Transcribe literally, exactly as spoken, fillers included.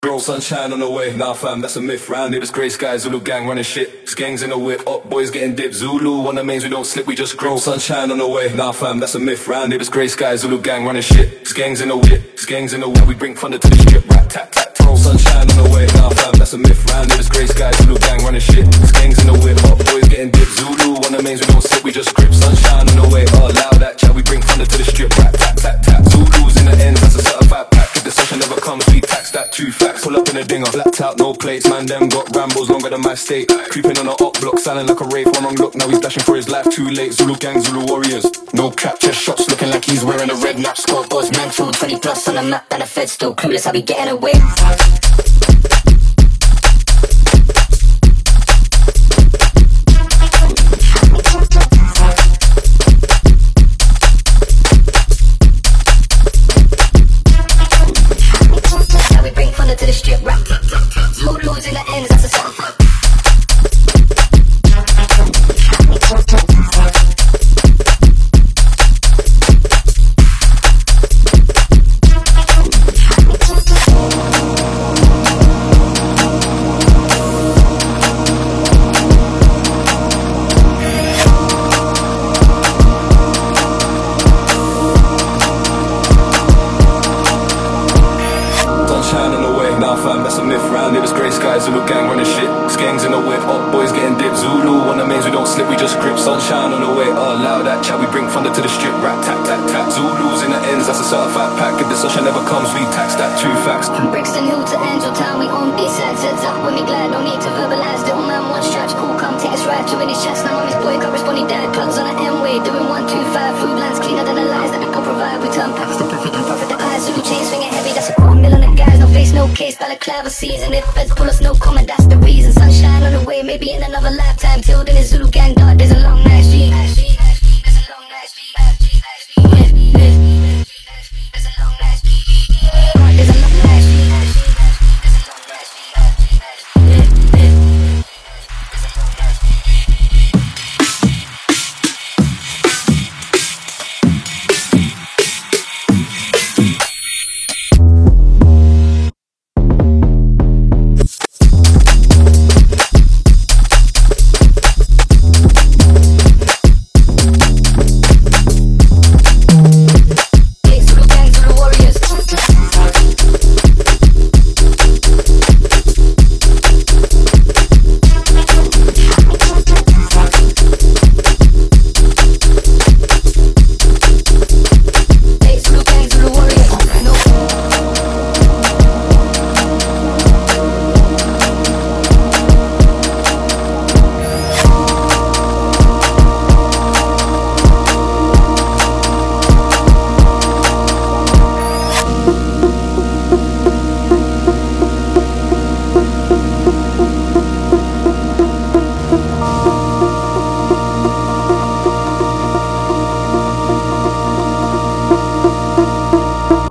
Bro, sunshine on the way, nah fam, that's a myth. Round it, it's grey skies, Zulu gang running shit. Skangs in the whip, up boys getting dipped. Zulu on the mains, we don't slip, we just grow. Sunshine on the way, nah fam, that's a myth. Round it, it's grey skies, Zulu gang running shit. Skangs in the whip, skangs in the whip, we bring thunder to the strip. Rat tat tat, bro, sunshine on the way, nah fam, that's a myth. Round it, it's grey skies, Zulu gang running shit. Skangs in the whip, up boys getting dipped. Zulu on the mains, we don't slip, we just grip. Sunshine on the way, oh loud that chat, we bring thunder to the strip. Rat tat tat tat, Zulu's in the ends, that's a certified pack. If the session never comes, we tax that two facts. Pull up in a dinger, blacked out, no plates. Man, them got Rambos longer than my state. Creeping on a up block, sounding like a rave. One wrong look, now he's dashing for his life. Too late, Zulu gang, Zulu warriors. No cap, chest shots, looking like he's wearing a red nap. Scoreboard's mental, twenty plus on the map, and the Fed still clueless. I'll be getting away. To the strip rap, Zulu's in the ends, that's a sound. That's a myth. Round it, it's grey skies, Zulu gang running shit. Skangs in the whip, up boys getting dipped. Zulu on the mains, we don't slip, we just grip. Sunshine on the way, oh loud that chat, we bring thunder to the strip. Rat tat tat tat, Zulu's in the ends, that's a certified pack. If the sunshine never comes, we tax that two facts. From Brixton Hill to Angel Town, we on B-sides, heads up when we glad, no need to verbalize. Little man, one straps, cool, come take us right. Two in his chest, now I'm his boy, corresponding dad. Plugs on the M-way, doing one, two, five. Food lines cleaner than the lies that I can provide. We turn packs to profit and profit the eyes. Zulu chain swinging heavy, that's a quarter mil on the guys. No face, no case, balaclava season. If feds pull us, no comment, that's the reason. Sunshine on the way, maybe in another lifetime. Till then, it's Zulu gang, dog, there's a long night.